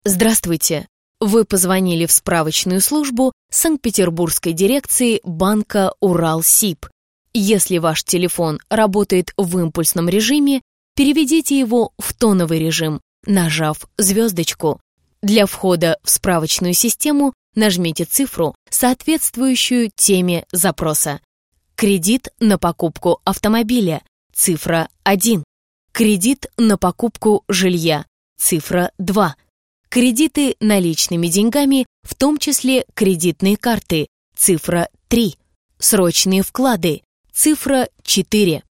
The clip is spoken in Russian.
Здравствуйте! Вы позвонили в справочную службу Санкт-Петербургской дирекции банка Уралсиб. Если ваш телефон работает в импульсном режиме, переведите его в тоновый режим, нажав звездочку. Для входа в справочную систему нажмите цифру, соответствующую теме запроса. Кредит на покупку автомобиля – цифра 1. Кредит на покупку жилья – цифра 2. Кредиты наличными деньгами, в том числе кредитные карты – цифра 3. Срочные вклады – цифра 4.